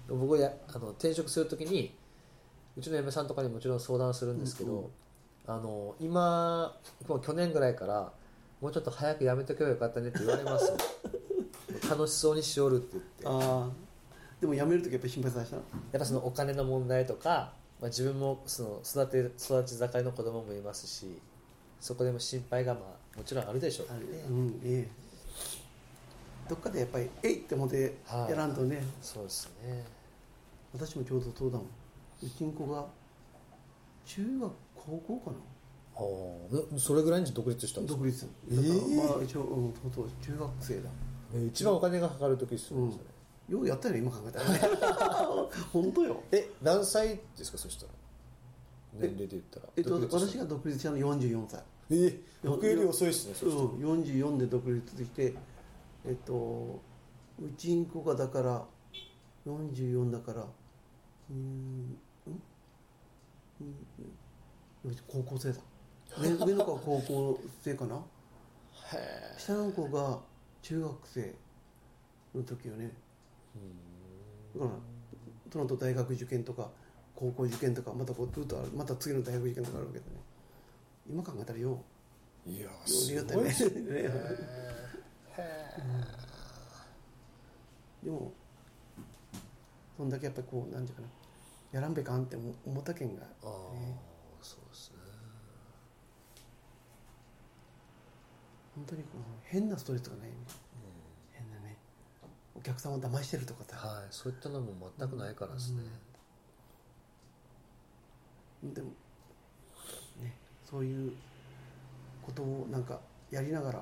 僕転職するときにうちの嫁さんとかにもちろん相談するんですけど、今もう去年ぐらいからもうちょっと早く辞めとけばよかったねって言われますよ楽しそうにしおるって言って。 でも辞めるときやっぱり心配させたの。 やっぱそのお金の問題とか、自分もその育ち盛りの子供もいますし、そこでも心配がもちろんあるでしょうね。 どっかでやっぱりって思ってやらんとね、 そうですね。 私もちょうどそうだもん。うちの子が中学高校かな。 それぐらいに独立したんですか？ 独立。一応、中学生だ。 一番お金がかかる時ですよね、 ようやったよね、今考えたらね本当よ。 何歳ですか、そしたら年齢で言ったら。 私が独立したの44歳。 僕より遅いですね。 44で独立して、うちん子がだから44だから高校生だ。上の子は高校生かな。下の子が中学生の時よね。だからその後大学受験とか高校受験とかまたこうずっとまた次の大学受験とかあるわけだね。今考えたらよう、 いやすごいですねでもそんだけやっぱりこうなんていうかな、やらんべかんって思ったけんが、ね、 そうですね。 本当にこう変なストレスとかないね、変なね、お客さんを騙してるとかさ、 そういったのも全くないからですね、 でもね、そういうことをなんかやりながら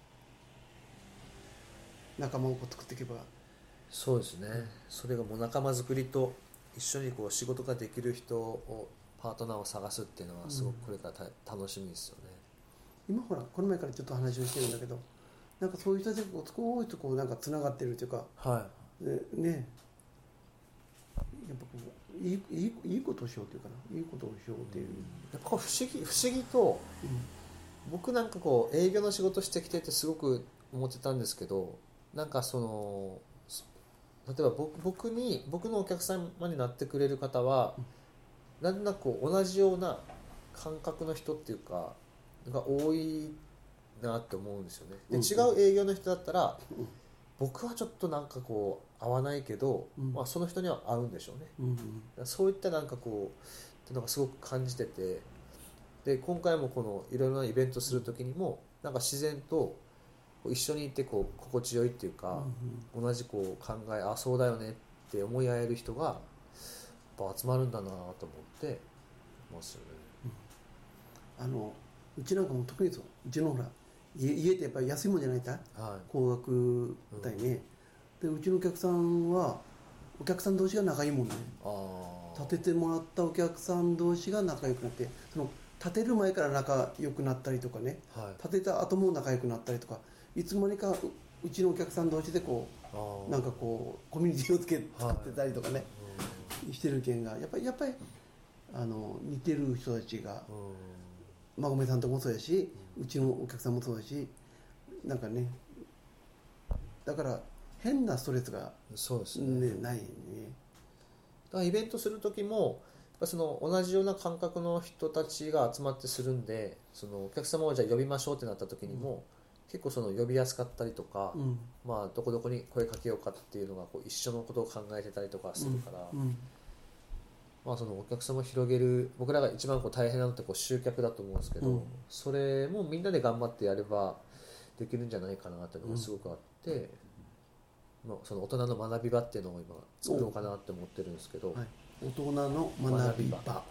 仲間を作っていけば。 そうですね、それがもう仲間作りと一緒にこう仕事ができる人をパートナーを探すっていうのはすごくこれから楽しみですよね。 今ほらこの前からちょっと話をしてるんだけど、なんかそういう人たちが少しとこうなんかつながってるというか、ね、やっぱこういいことをしようというかな、いいことをしようっていう、 やっぱ不思議と、僕なんかこう営業の仕事してきててすごく思ってたんですけど、なんかその例えば僕のお客様になってくれる方は、なんとなくこう同じような感覚の人っていうかが多いなって思うんですよね。で、違う営業の人だったら、僕はちょっとなんかこう合わないけど、その人には合うんでしょうね、そういったなんかこうっていうのがすごく感じてて、で今回もこのいろいろなイベントする時にもなんか自然と一緒にいてこう心地よいっていうか、同じこう考え、そうだよねって思い合える人がやっぱ集まるんだなと思ってますよね。 うちなんかも特にそう、うちのほら家ってやっぱり安いもんじゃないか、高額帯ね、でうちのお客さんはお客さん同士が仲いいもんね。建ててもらったお客さん同士が仲良くなって、その建てる前から仲良くなったりとかね、建てた後も仲良くなったりとか、いつまにかうちのお客さん同士でこうなんかこうコミュニティを作ってたりとかね、してる件がやっぱり似てる人たちが、孫めさんともそうやし、うちのお客さんもそうだし、なんかね、だから変なストレスが、ないね。 だからイベントする時もその同じような感覚の人たちが集まってするんで、そのお客様をじゃあ呼びましょうってなった時にも、結構その呼びやすかったりとか、どこどこに声かけようかっていうのがこう一緒のことを考えてたりとかするから、そのお客様を広げる、僕らが一番こう大変なのってこう集客だと思うんですけど、それもみんなで頑張ってやればできるんじゃないかなっていうのがすごくあって、その大人の学び場っていうのを今作ろうかなって思ってるんですけど、 大人の学び場、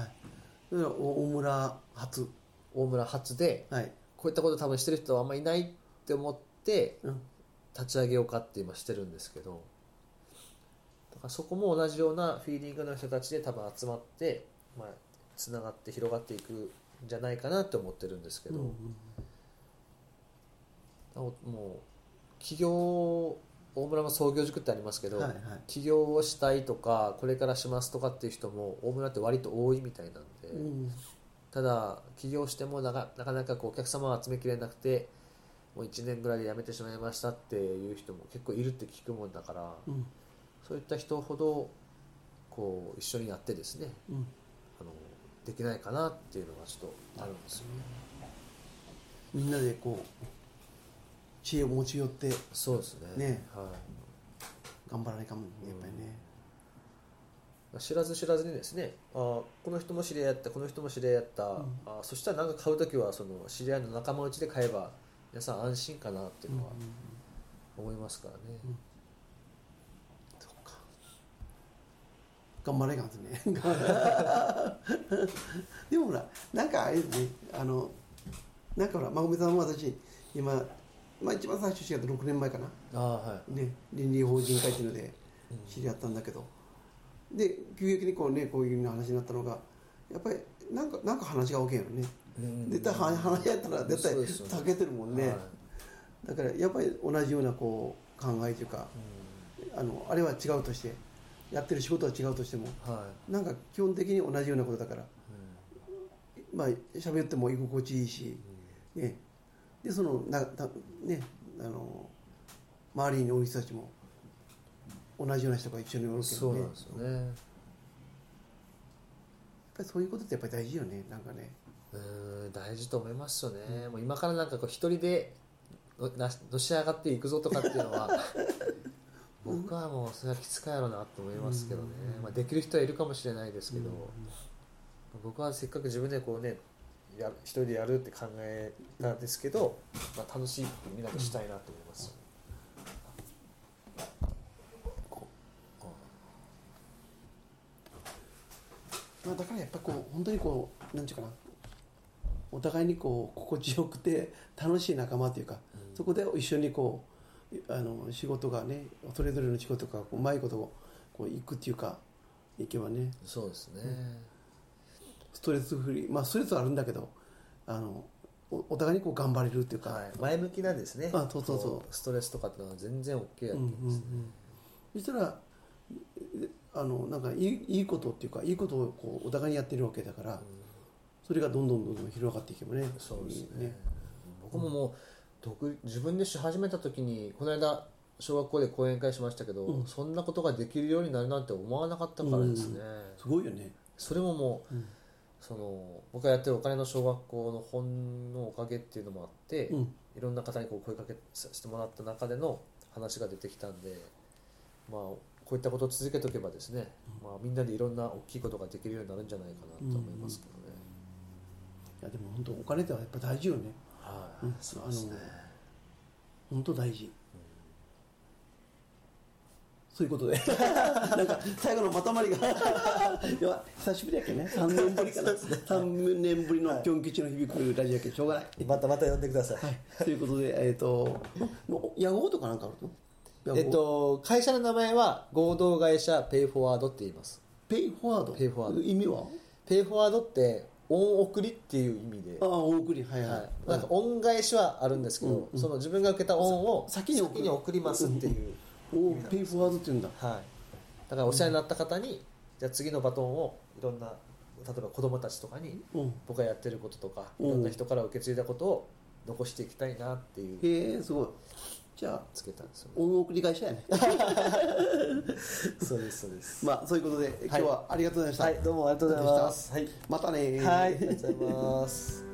大村発で、こういったこと多分してる人はあんまりいないって思って立ち上げようかって今してるんですけど、だからそこも同じようなフィーリングの人たちで多分集まって、つながって広がっていくんじゃないかなって思ってるんですけど、もう起業、大村の創業塾ってありますけど、起業をしたいとかこれからしますとかっていう人も大村って割と多いみたいなんで、ただ起業してもなかなかこうお客様を集めきれなくてもう1年ぐらいで辞めてしまいましたっていう人も結構いるって聞くもんだから、 そういった人ほどこう一緒にやってですね、できないかなっていうのがちょっとあるんですよね。 みんなでこう知恵を持ち寄ってそうですね、 頑張らないかもね、やっぱりね。 知らず知らずにですね、この人も知り合いやった、この人も知り合いやった、そしたら何か買うときはその知り合いの仲間内で買えば皆さん安心かなっていうのは思いますからね。 そうか、頑張れがんですねでもほらなんかあれですね、なんかほらまこみさんも私今、一番最初知り合った6年前かな、ね、倫理法人会っていうので知り合ったんだけど、で急激にこうねこういう話になったのがやっぱりなんか話が OK よね、絶対話やったら絶対避けてるもんね、だからやっぱり同じようなこう考えというか、あれは違うとしてやってる仕事は違うとしても、なんか基本的に同じようなことだから、まあ喋っても居心地いいし、ね、でそのね、周りにおる人たちも同じような人が一緒におるけどね。 そうなんですよね。やっぱりそういうことってやっぱり大事よね、なんかね。 大事と思いますよね。もう今からなんかこう一人でのし上がっていくぞとかっていうのは僕はもうそれはきつかやろうなと思いますけどね。できる人はいるかもしれないですけど、僕はせっかく自分でこうね一人でやるって考えたんですけど、楽しいみんなとしたいなと思いますよね。 だからやっぱこう本当にこうなんていうかな、お互いにこう心地よくて楽しい仲間というか、そこで一緒にこう仕事がね、それぞれの仕事がうまいことをこういくっていうか、いけばね。 そうですね、 ストレスフリー、ストレスはあるんだけど、お互いにこう頑張れるっていうか、 前向きなんですね。 そうストレスとかってのは全然 OK やってますね。 そしたらなんかいいことっていうか、いいことをこうお互いにやってるわけだから、それがどんどん広がっていけばね。 そうですね。僕ももう自分でし始めた時に、この間小学校で講演会しましたけど、そんなことができるようになるなんて思わなかったからですね。 すごいよね。 それももう、その僕がやってるお金の小学校の本のおかげっていうのもあって、いろんな方にこう声かけさせてもらった中での話が出てきたんで、こういったことを続けておけばですね、みんなでいろんな大きいことができるようになるんじゃないかなと思いますけどね。 いやでも本当お金ってやっぱ大事よね。 そうですね。 本当大事。そういうことでなんか最後のまとまりが久しぶりやけね、3年ぶりかな3年ぶりのキョン吉の響くラジオやけしょうがない。 また呼んでください。 ということで屋号とかなんかあるの？会社の名前は合同会社ペイフォワードって言います。 ペイフォワード。 ペイフォワード。 意味は？ ペイフォワードって恩送りっていう意味で。 恩送り、 なんか恩返しはあるんですけど、その自分が受けた恩を先に送りますっていう。 ペイフォワードって言うんだ。 だからお世話になった方に、じゃあ次のバトンをいろんな、例えば子供たちとかに、僕がやってることとか、いろんな人から受け継いだことを残していきたいなっていう。 すごい。じゃあつけたんですよね。 恩送り会社やね。 そうですそうです。 そういうことで今日はありがとうございました。 どうもありがとうございます。 またね。 ありがとうございます。